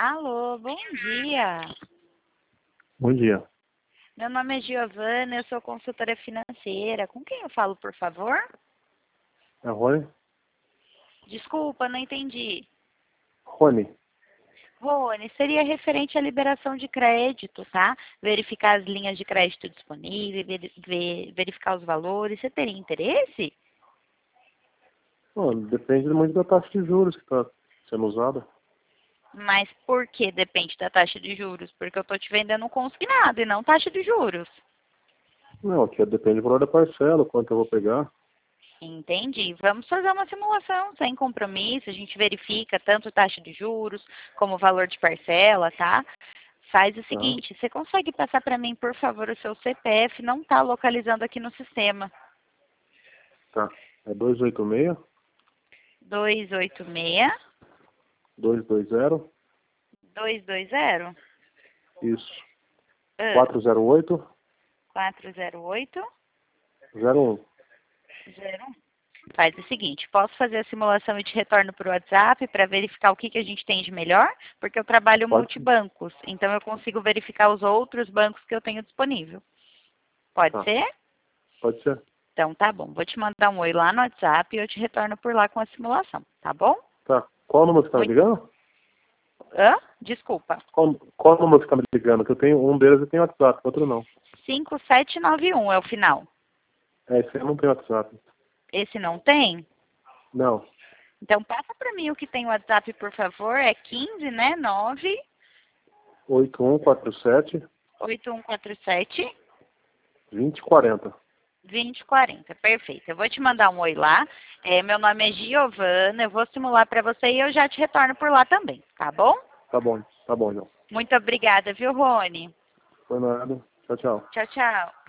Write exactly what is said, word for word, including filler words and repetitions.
Alô, bom dia. Bom dia. Meu nome é Giovana, eu sou consultora financeira. Com quem eu falo, por favor? É Rony? Desculpa, não entendi. Rony. Rony, seria referente à liberação de crédito, tá? Verificar as linhas de crédito disponíveis, veri- ver- verificar os valores. Você teria interesse? Bom, depende muito da taxa de juros que está sendo usada. Mas por que depende da taxa de juros? Porque eu estou te vendendo um consignado e não taxa de juros. Não, aqui depende do valor da parcela, quanto eu vou pegar. Entendi. Vamos fazer uma simulação sem compromisso. A gente verifica tanto taxa de juros como o valor de parcela, tá? Faz o Tá? seguinte, você consegue passar para mim, por favor, o seu C P F? Não está localizando aqui no sistema. Tá. É dois oito seis, dois oito seis, dois dois zero, dois dois zero, isso. ah, quatro zero oito, quatro zero oito, zero um. zero um. Faz o seguinte, posso fazer a simulação e te retorno para o WhatsApp para verificar o que, que a gente tem de melhor? Porque eu trabalho Pode sim. multibancos, então eu consigo verificar os outros bancos que eu tenho disponível. Pode Tá. ser? Pode ser. Então tá bom, vou te mandar um oi lá no WhatsApp e eu te retorno por lá com a simulação, tá bom? Tá. Qual o número que você está me Muito... ligando? Hã? Desculpa. Qual, qual o número que você está me ligando? Que eu tenho, um deles eu tenho WhatsApp, outro não. cinco sete nove um é o final. É, esse aí eu não tenho WhatsApp. Esse não tem? Não. Então passa para mim o que tem WhatsApp, por favor. É quinze, né? nove oito um quatro sete, oito um quatro sete, vinte quarenta. vinte quarenta. Perfeito. Eu vou te mandar um oi lá. É, meu nome é Giovana. Eu vou simular para você e eu já te retorno por lá também, tá bom? Tá bom. Tá bom, então. Muito obrigada, viu, Rony? Foi nada. Tchau, tchau. Tchau, tchau.